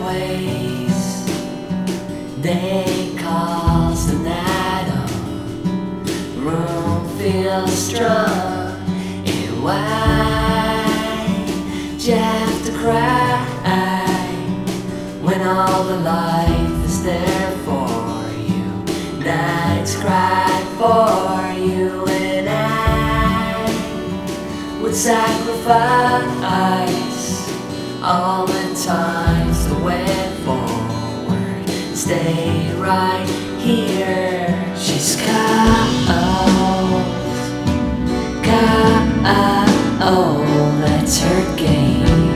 ways. Day calls an atom, room feels strong. And why you have to cry when all the life is there for you? Nights cry for you, and I would sacrifice all the times that went forward. Stay right here. She's cold, that's her game.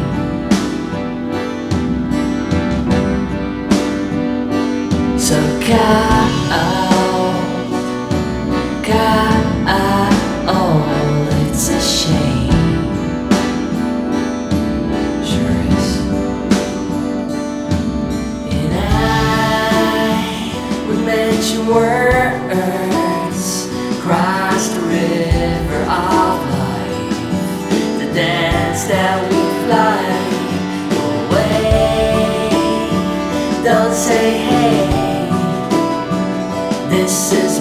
So cold, it's a shame. Sure is. And I would mention words, cross the river of life, the dance that we fly away. Don't say hey, this is